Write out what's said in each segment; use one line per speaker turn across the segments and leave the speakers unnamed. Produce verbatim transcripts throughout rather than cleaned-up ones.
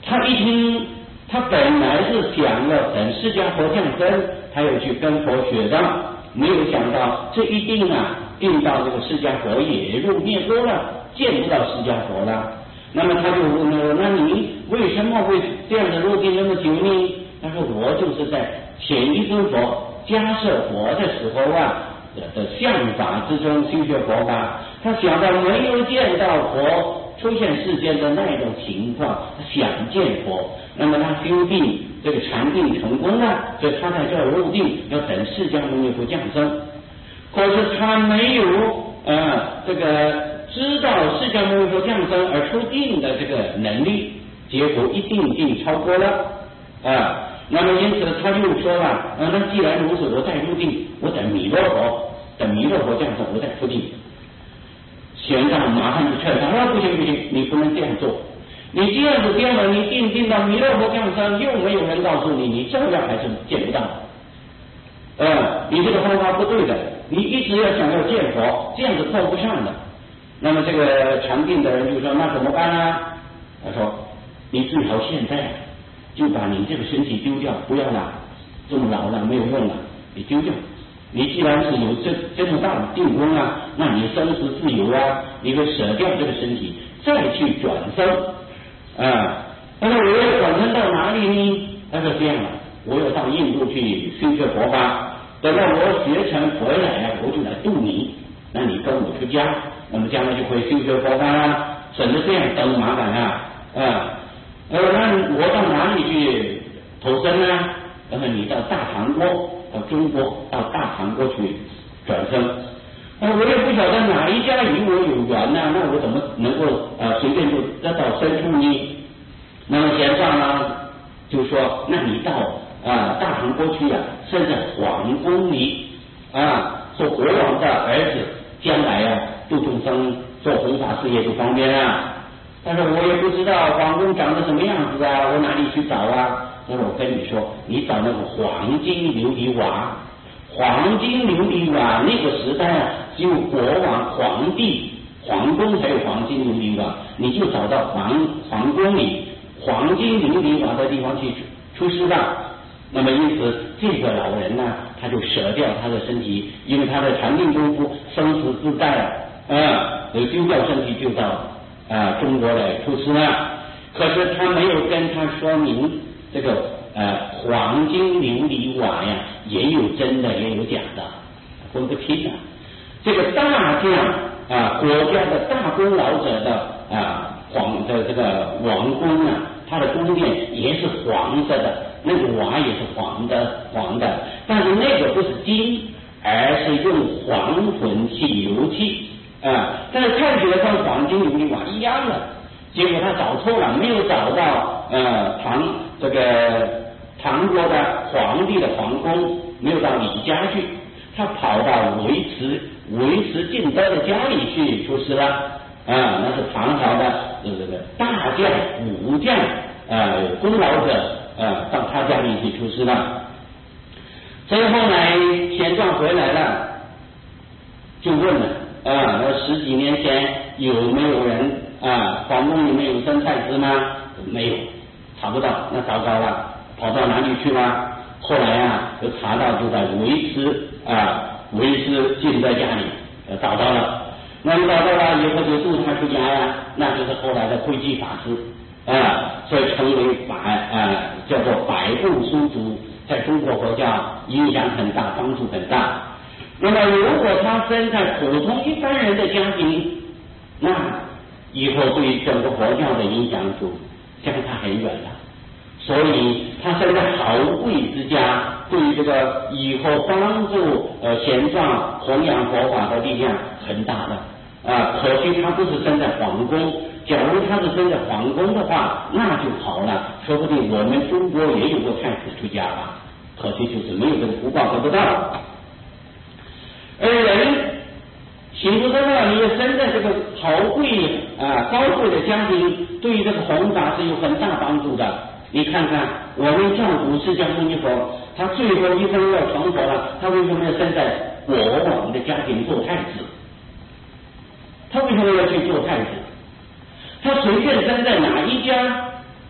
他一听，他本来是想要等释迦佛降生，他要去跟佛学的，没有想到这一定啊，定到这个释迦佛也入灭多了，见不到释迦佛了。那么他就问了，那你为什么会这样的入定那么久呢？他说我就是在前一尊佛迦摄佛的时候啊的相法之中修学佛法，他想到没有见到佛出现世间的那种情况，他想见佛，那么他修定这个禅定成功了，所以他在这儿入定，要等释迦牟尼佛降生。可是他没有呃这个知道释迦牟尼佛降生而出定的这个能力，结果一定定超过了啊。那么因此他又说了，啊，那既然如此，我再入定，我等弥勒佛，等弥勒佛降生，我再出定。玄奘马上就劝他，啊，不行不行，你不能这样做，你这样子定了，你定定到弥勒佛降生，又没有人告诉你，你照样还是见不到。呃，你这个方法不对的，你一直要想要见佛，这样子够不上的。那么这个禅定的人就说，那怎么办呢？他说，你最好现在就把你这个身体丢掉，不要了，这么老了没有用了，你丢掉。你既然是有这这么大的定功啊，那你生死自由啊，你会舍掉这个身体，再去转生啊。他说我要转生到哪里呢？他说这样了，我要到印度去修学佛法，等到我学成回来啊，我就来度你，那你跟我出家，那么将来就会修学佛法啊，省得这样等麻烦啊啊。呃，那我到哪里去投生呢？那么你到大唐国，到中国，到大唐国去转生。那我也不晓得哪一家与我有缘呢、啊，那我怎么能够呃随便就得到生处呢？那么玄奘呢就说，那你到啊、呃、大唐国去啊，生在皇宫里啊，做国王的儿子，将来啊度众生做弘法事业就方便啊。但是我也不知道皇宫长得什么样子啊，我哪里去找啊？那我跟你说，你找那个黄金琉璃瓦，黄金琉璃瓦那个时代啊，只有国王、皇帝、皇宫才有黄金琉璃瓦，你就找到皇皇宫里黄金琉璃瓦的地方去出师吧。那么因此，这个老人呢，他就舍掉他的身体，因为他的禅定功夫生死自在啊，啊，就丢掉身体就到啊中国来出师了。可是他没有跟他说明。这个呃黄金琉璃瓦呀，也有真的也有假的，分不清啊。这个大将啊，国家的大功劳者的啊皇的这个王宫啊，它的宫殿也是黄色的，那个瓦也是黄的黄的，但是那个不是金，而是用黄混汽油漆啊，但是看起来跟黄金琉璃瓦一样的。结果他找错了，没有找到呃唐这个唐国的皇帝的皇宫，没有到李家去，他跑到维持维持敬德的家里去出师了啊，那是唐朝的这个大将武将呃功劳者呃到他家里去出师了。所以后来玄奘回来了，就问了啊，那十几年前有没有人？啊，皇宫里面有生太子吗？没有，查不到，那糟糕了，跑到哪里去了？后来啊，就查到就在维持啊，维持敬德家里呃找到了。那么找到了以后就度他出家呀，那就是后来的慧寂法师啊，所以成为百啊叫做百部书祖，在中国佛教影响很大，帮助很大。那么如果他生在普通一般人的家庭，那以后对于整个佛教的影响就相差很远了，所以他生在豪贵之家，对于这个以后帮助呃玄奘弘扬佛法的力量很大的啊。可惜他不是生在皇宫，假如他是生在皇宫的话，那就好了，说不定我们中国也有个太子出家吧。可惜就是没有这个福报得不到。而人行不通了，你生在这个豪贵啊高贵的家庭，对于这个弘法是有很大帮助的。你看看我们教主释迦牟尼佛，他最后一生要成佛了，他为什么要生在国王的家庭做太子？他为什么要去做太子？他随便生在哪一家，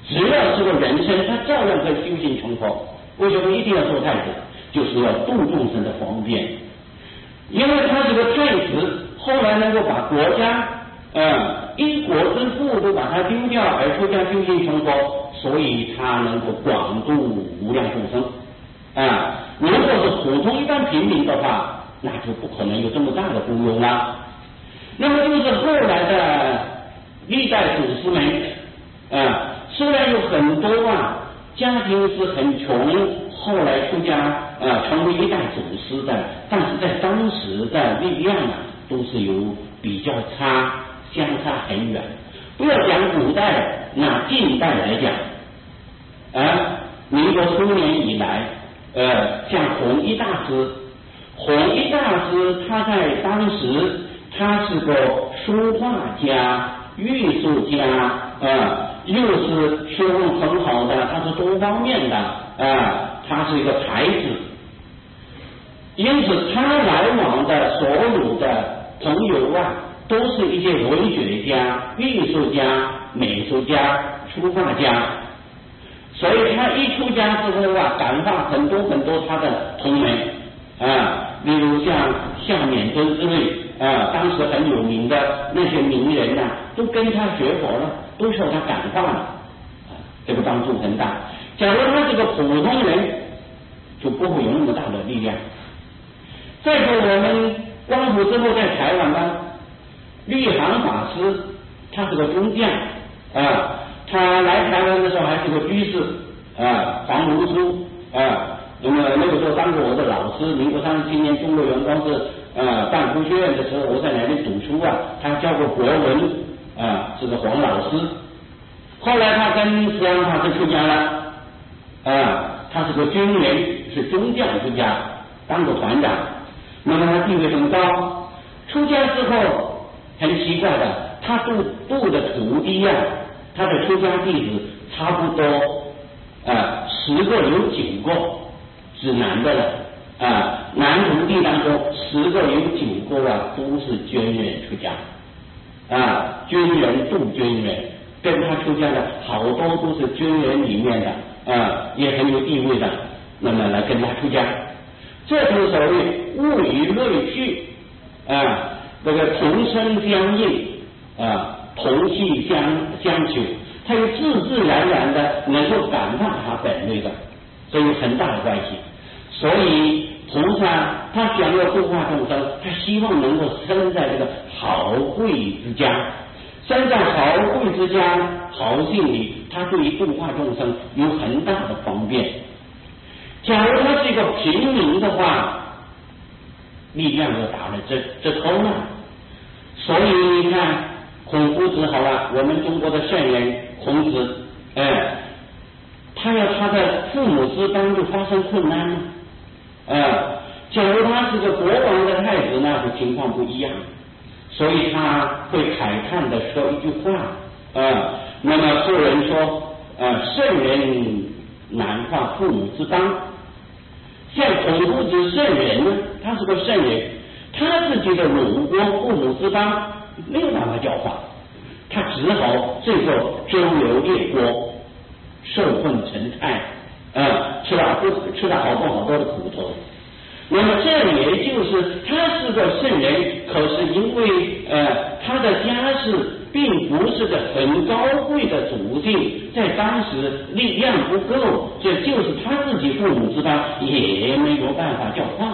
只要是个人生，他照样可以修行成佛。为什么一定要做太子？就是要度众生的方便。因为他是个太子，后来能够把国家呃一国之父都把他丢掉，而出家修行成佛，所以他能够广度无量众生啊。如果是普通一般平民的话，那就不可能有这么大的功用了。那么就是后来的历代祖师们啊，虽然有很多啊家庭是很穷，后来出家啊成为一代祖师的，但是在当时的力量啊都是有比较差，相差很远。不要讲古代，拿近代来讲啊，民国初年以来，呃，像弘一大师，弘一大师他在当时他是个书画家、艺术家啊，又是学问很好的，他是多方面的啊，他是一个才子。因此他来往的所有的朋友啊，都是一些文学家、艺术家、美术家、书画家。所以他一出家之后啊，感化很多很多他的同门啊，例如像夏丏尊之类啊，当时很有名的那些名人呐、啊，都跟他学佛了，都受他感化了，啊，这个帮助很大。假如他是个普通人，就不会有那么大的力量。再说我们光复之后在台湾呢，立行法师，他是个中将啊。他来台湾的时候还是个居士啊，黄如书啊，那么那个时候当过我的老师。民国三十七年中国元光是啊办佛学院的时候，我在那里读书啊，他教过国文啊，是个黄老师。后来他跟慈航法师出家了啊，他是个军人，是中将出家，当过团长，那么他地位很高。出家之后很奇怪的，他度度的徒弟啊，他的出家弟子差不多啊十个有九个是男的了啊，男徒弟当中十个有九个啊都是军人出家啊，军人度军人，跟他出家的好多都是军人里面的啊，也很有地位的，那么来跟他出家，这就是所谓物以类聚啊，这个同声相应啊。同气相相求，它有自自然然的能够感化它本类的，这有很大的关系。所以菩萨他想要度化众生，他希望能够生在这个好贵之家，生在好贵之家好姓里，他对于度化众生有很大的方便。假如他是一个平民的话，力量就打了这这头了。所以你看孔夫子好了，我们中国的圣人孔子，哎，他要他的父母之邦就发生困难了，呃，假如他是个国王的太子，那个情况不一样，所以他会慨叹的说一句话，呃，那么后人说，呃，圣人难化父母之邦，像孔夫子圣人呢，他是个圣人，他自己的鲁国父母之邦没有办法教化，他只好最后周游列国，受困成泰，呃，吃了不吃了好多好多的苦头。那么这也就是他是个圣人，可是因为呃他的家世并不是个很高贵的祖姓，在当时力量不够，这就是他自己父母之邦也没有办法教化。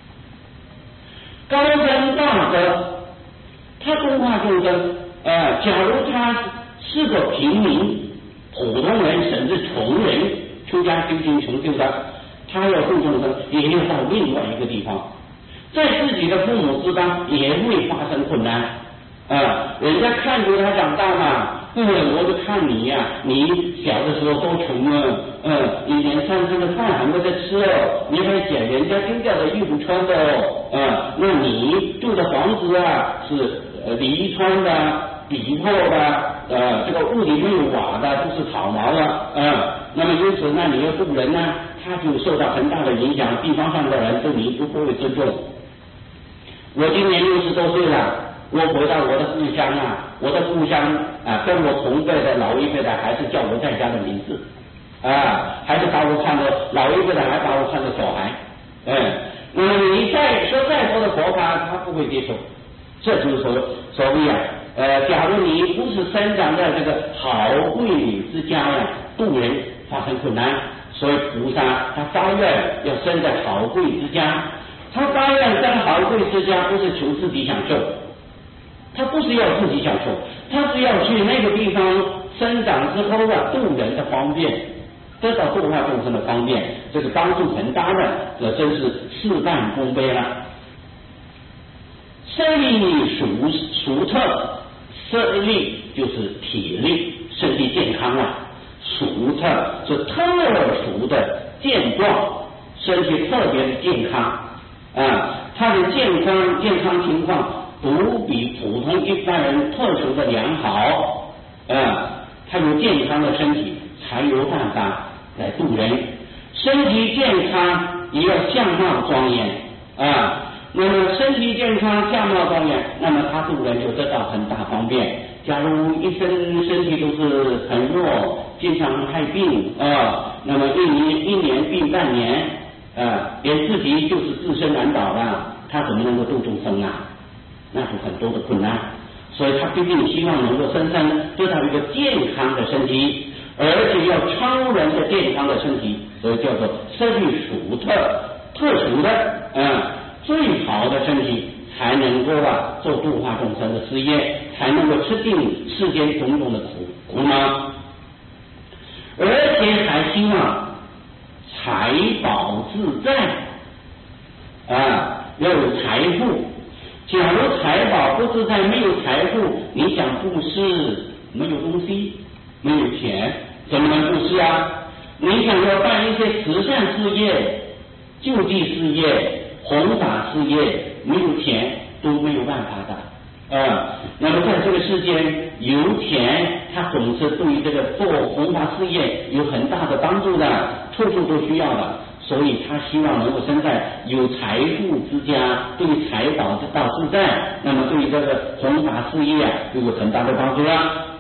高僧大德他度化众生，呃，假如他是个平民、普通人甚至穷人，出家修行成就的，他要度众生，也要到另外一个地方，在自己的父母之邦也会发生困难啊、呃！人家看着他长大嘛，嗯，我就看你呀、啊，你小的时候多穷啊，嗯，你连三餐的饭还没得吃哦，你还捡人家丢掉的衣服穿的哦，啊、呃，那你住的房子啊是呃泥穿的、笔破的，呃，这个屋里没有瓦的，都是草毛的，啊、呃，那么因此，那你要度人呢、啊，他就受到很大的影响，地方上的人对你都不会尊重。我今年六十多岁了，我回到我的故乡啊， 我的故乡啊，跟我同辈的老一辈的还是叫我在家的名字啊，还是把我看作老一辈的还把我看作小孩，嗯，那么你再说再多的佛法，他不会接受。这就是所所谓啊，呃，假如你不是生长在这个好贵女之家呀，度人发生困难，所以菩萨他发愿要生在好贵之家，他发愿生好贵之家不是求自己享受，他不是要自己享受，他是要去那个地方生长之后啊，度人的方便，得到度化众生的方便，这个帮助很大的，这真是事半功倍了。身力属属特，身力就是体力，身体健康啊。属特是特殊的健壮，身体特别的健康啊，他的健康健康情况不比普通一般人特殊的良好啊，他有健康的身体才有办法来度人，身体健康也要相貌庄严啊。那么身体健康、相貌庄严，那么他度人就得到很大方便。假如一生身体都是很弱，经常害病啊，那么一年一年病半年啊，连自己就是自身难保了，他怎么能够度众生啊？那是很多的困难。所以他必定希望能够身上得到一个健康的身体，而且要超人的健康的身体，所以叫做身体属特特殊的啊。最好的身体才能够啊做度化众生的事业，才能够吃尽世间种种的苦苦恼，而且还希望财宝自在啊，要有财富。假如财宝不自在，没有财富，你想布施，没有东西，没有钱，怎么能布施啊？你想要办一些慈善事业、救济事业、弘法事业，没有钱都没有办法的啊。那么在这个世间，有钱他总是对于这个做弘法事业有很大的帮助的，处处都需要的，所以他希望能够生在有财富之家，对财宝之道自在，那么对于这个弘法事业啊，就有很大的帮助了。